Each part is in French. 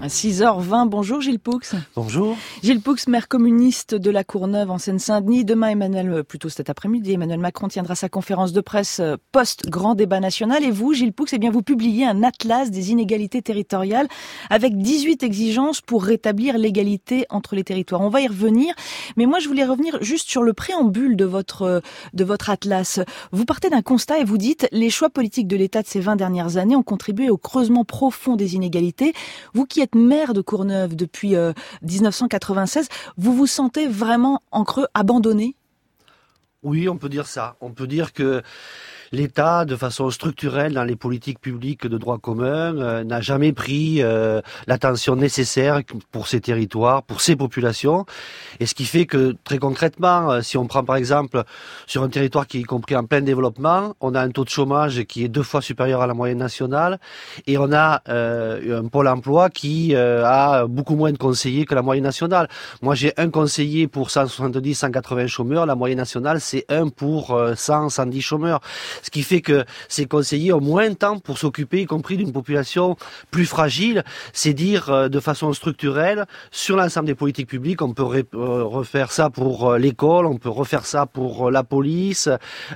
6h20, bonjour Gilles Poux. Bonjour. Gilles Poux, maire communiste de la Courneuve en Seine-Saint-Denis. Demain, plutôt cet après-midi, Emmanuel Macron tiendra sa conférence de presse post-grand débat national. Et vous, Gilles Poux, vous publiez un atlas des inégalités territoriales avec 18 exigences pour rétablir l'égalité entre les territoires. On va y revenir, mais moi je voulais revenir juste sur le préambule de votre atlas. Vous partez d'un constat et vous dites « Les choix politiques de l'État de ces 20 dernières années ont contribué au creusement profond des inégalités. » Vous qui êtes maire de Courneuve depuis 1996, vous vous sentez vraiment en creux abandonné ? Oui, on peut dire ça. On peut dire que l'État, de façon structurelle dans les politiques publiques de droit commun, n'a jamais pris l'attention nécessaire pour ces territoires, pour ces populations. Et ce qui fait que, très concrètement, si on prend par exemple sur un territoire qui est compris en plein développement, on a un taux de chômage qui est 2 fois supérieur à la moyenne nationale et on a un pôle emploi qui a beaucoup moins de conseillers que la moyenne nationale. Moi, j'ai un conseiller pour 170, 180 chômeurs. La moyenne nationale, c'est 1 pour 100, 110 chômeurs. Ce qui fait que ces conseillers ont moins de temps pour s'occuper, y compris d'une population plus fragile. C'est dire de façon structurelle, sur l'ensemble des politiques publiques, on peut refaire ça pour l'école, on peut refaire ça pour la police.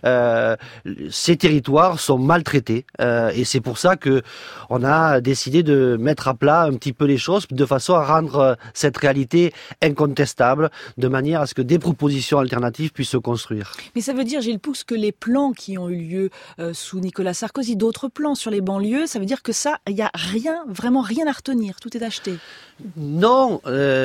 Ces territoires sont maltraités et c'est pour ça que on a décidé de mettre à plat un petit peu les choses de façon à rendre cette réalité incontestable, de manière à ce que des propositions alternatives puissent se construire. Mais ça veut dire, Gilles Poux, que les plans qui ont eu lieu sous Nicolas Sarkozy, d'autres plans sur les banlieues, ça veut dire que ça, il n'y a vraiment rien à retenir, tout est acheté. Non,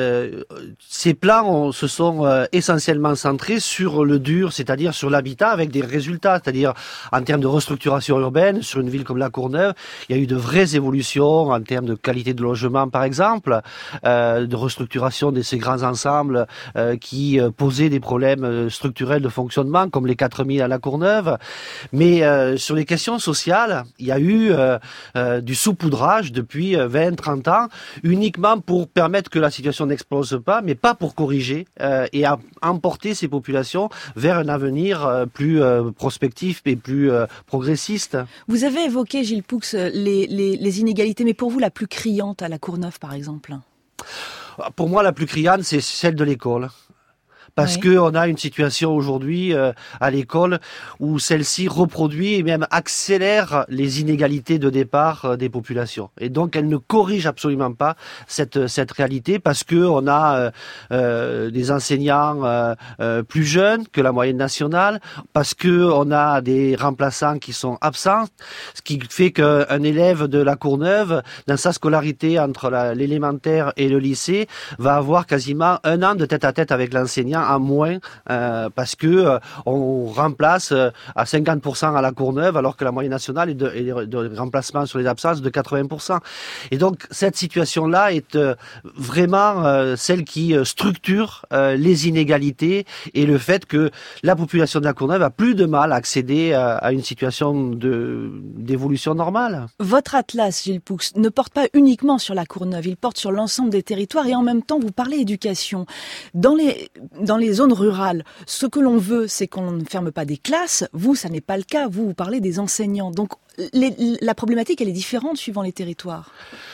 ces plans se sont essentiellement centrés sur le dur, c'est-à-dire sur l'habitat avec des résultats, c'est-à-dire en termes de restructuration urbaine, sur une ville comme La Courneuve, il y a eu de vraies évolutions en termes de qualité de logement par exemple, de restructuration de ces grands ensembles qui posaient des problèmes structurels de fonctionnement comme les 4000 à La Courneuve. Mais sur les questions sociales, il y a eu du saupoudrage depuis 20-30 ans, uniquement pour permettre que la situation n'explose pas, mais pas pour corriger et emporter ces populations vers un avenir plus prospectif et plus progressiste. Vous avez évoqué, Gilles Poux, les inégalités, mais pour vous, la plus criante à La Courneuve, par exemple ? Pour moi, la plus criante, c'est celle de l'école. Parce que on a une situation aujourd'hui à l'école où celle-ci reproduit et même accélère les inégalités de départ des populations. Et donc elle ne corrige absolument pas cette réalité parce que on a des enseignants plus jeunes que la moyenne nationale, parce que on a des remplaçants qui sont absents, ce qui fait qu'un élève de La Courneuve, dans sa scolarité entre l'élémentaire et le lycée, va avoir quasiment 1 an de tête-à-tête avec l'enseignant en moins parce que on remplace à 50% à La Courneuve alors que la moyenne nationale est de remplacement sur les absences de 80%. Et donc cette situation-là est vraiment celle qui structure les inégalités et le fait que la population de La Courneuve a plus de mal à accéder à une situation d'évolution normale. Votre atlas, Gilles Poux, ne porte pas uniquement sur La Courneuve, il porte sur l'ensemble des territoires et en même temps vous parlez éducation. Dans les zones rurales, ce que l'on veut, c'est qu'on ne ferme pas des classes. Vous, ça n'est pas le cas. Vous parlez des enseignants. Donc, la problématique, elle est différente suivant les territoires.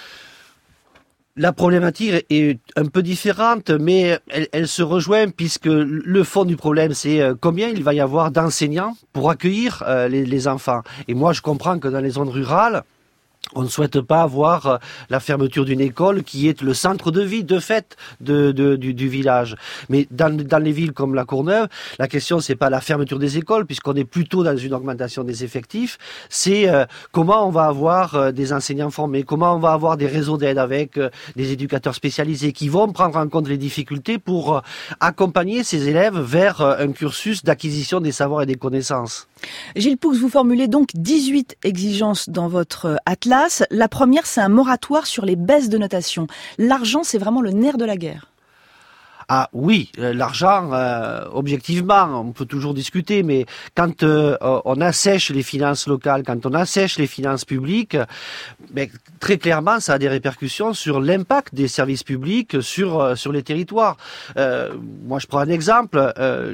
La problématique est un peu différente, mais elle se rejoint puisque le fond du problème, c'est combien il va y avoir d'enseignants pour accueillir les enfants. Et moi, je comprends que dans les zones rurales, on ne souhaite pas avoir la fermeture d'une école qui est le centre de vie, de fait, du village. Mais dans les villes comme La Courneuve, la question c'est pas la fermeture des écoles, puisqu'on est plutôt dans une augmentation des effectifs. C'est comment on va avoir des enseignants formés, comment on va avoir des réseaux d'aide avec des éducateurs spécialisés qui vont prendre en compte les difficultés pour accompagner ces élèves vers un cursus d'acquisition des savoirs et des connaissances. Gilles Poux, vous formulez donc 18 exigences dans votre atlas. La première, c'est un moratoire sur les baisses de notation. L'argent, c'est vraiment le nerf de la guerre. Ah oui, l'argent, objectivement, on peut toujours discuter, mais quand on assèche les finances locales, quand on assèche les finances publiques, mais très clairement, ça a des répercussions sur l'impact des services publics sur les territoires. Moi, je prends un exemple.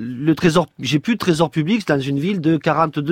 J'ai plus de trésor public dans une ville de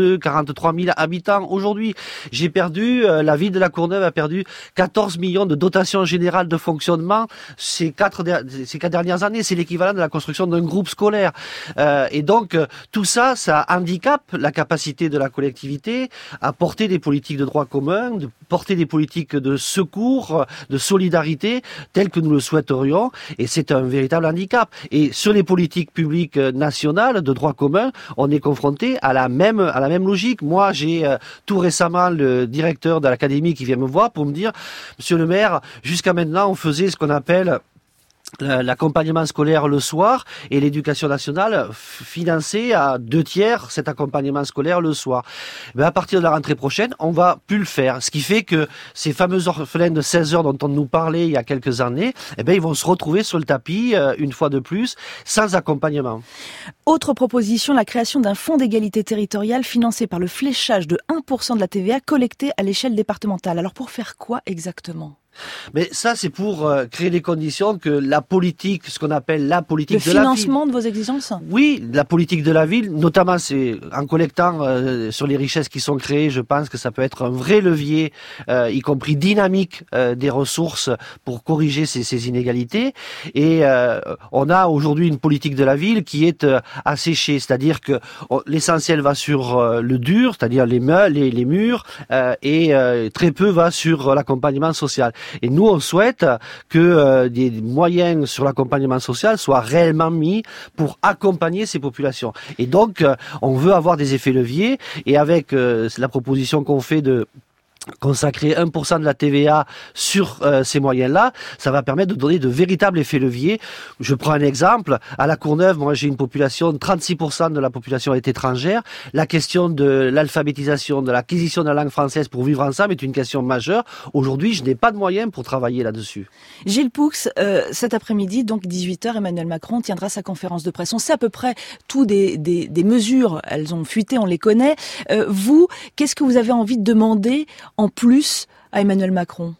43 000 habitants aujourd'hui. J'ai perdu, la ville de La Courneuve a perdu 14 millions de dotations générales de fonctionnement ces quatre dernières années. C'est l'équivalent de la construction d'un groupe scolaire. Et donc, tout ça, ça handicape la capacité de la collectivité à porter des politiques de droit commun, de porter des politiques de secours, de solidarité, telles que nous le souhaiterions. Et c'est un véritable handicap. Et sur les politiques publiques nationales de droit commun, on est confronté à la même logique. Moi, j'ai tout récemment le directeur de l'académie qui vient me voir pour me dire, Monsieur le maire, jusqu'à maintenant, on faisait ce qu'on appelle l'accompagnement scolaire le soir, et l'éducation nationale finançait à 2/3 cet accompagnement scolaire le soir. Mais à partir de la rentrée prochaine, on va plus le faire. Ce qui fait que ces fameux orphelins de 16 heures dont on nous parlait il y a quelques années, ils vont se retrouver sur le tapis, une fois de plus, sans accompagnement. Autre proposition, la création d'un fonds d'égalité territoriale financé par le fléchage de 1% de la TVA collectée à l'échelle départementale. Alors pour faire quoi exactement ? Mais ça, c'est pour créer les conditions que la politique, ce qu'on appelle la politique de la ville. Le financement de vos exigences ? Oui, la politique de la ville, notamment c'est en collectant sur les richesses qui sont créées, je pense que ça peut être un vrai levier, y compris dynamique des ressources pour corriger ces inégalités. Et on a aujourd'hui une politique de la ville qui est asséchée, c'est-à-dire que l'essentiel va sur le dur, c'est-à-dire les murs, et très peu va sur l'accompagnement social. Et nous, on souhaite que des moyens sur l'accompagnement social soient réellement mis pour accompagner ces populations. Et donc, on veut avoir des effets leviers. Et avec la proposition qu'on fait de consacrer 1% de la TVA sur ces moyens-là, ça va permettre de donner de véritables effets leviers. Je prends un exemple. À La Courneuve, moi j'ai une population, 36% de la population est étrangère. La question de l'alphabétisation, de l'acquisition de la langue française pour vivre ensemble est une question majeure. Aujourd'hui, je n'ai pas de moyens pour travailler là-dessus. Gilles Poux, cet après-midi, donc 18h, Emmanuel Macron tiendra sa conférence de presse. On sait à peu près tout des mesures. Elles ont fuité, on les connaît. Vous, qu'est-ce que vous avez envie de demander en plus à Emmanuel Macron?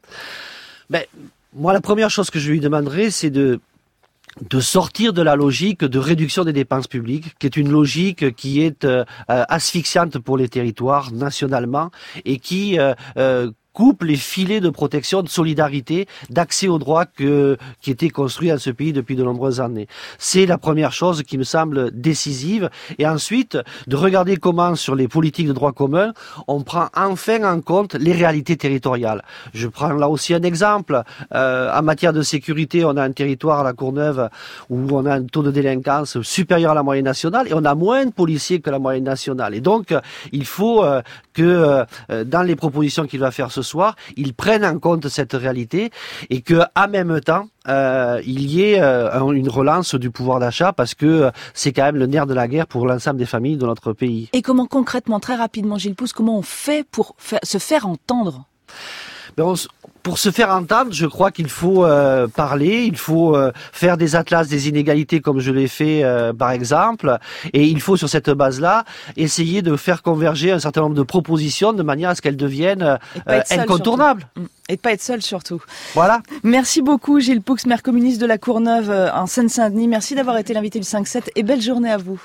Moi, la première chose que je lui demanderai, c'est de sortir de la logique de réduction des dépenses publiques, qui est une logique qui est asphyxiante pour les territoires nationalement et qui coupe les filets de protection, de solidarité, d'accès aux droits qui étaient construits dans ce pays depuis de nombreuses années. C'est la première chose qui me semble décisive. Et ensuite, de regarder comment, sur les politiques de droit commun, on prend enfin en compte les réalités territoriales. Je prends là aussi un exemple. En matière de sécurité, on a un territoire à La Courneuve où on a un taux de délinquance supérieur à la moyenne nationale et on a moins de policiers que la moyenne nationale. Et donc, il faut que dans les propositions qu'il va faire ce soir, ils prennent en compte cette réalité et que, en même temps, il y ait une relance du pouvoir d'achat parce que c'est quand même le nerf de la guerre pour l'ensemble des familles de notre pays. Et comment concrètement, très rapidement, Gilles Poux, comment on fait pour se faire entendre ? Pour se faire entendre, je crois qu'il faut parler, il faut faire des atlas des inégalités comme je l'ai fait par exemple, et il faut sur cette base-là essayer de faire converger un certain nombre de propositions de manière à ce qu'elles deviennent incontournables. Et de pas être seul surtout. Voilà. Merci beaucoup Gilles Poux, maire communiste de La Courneuve en Seine-Saint-Denis. Merci d'avoir été l'invité du 5-7 et belle journée à vous.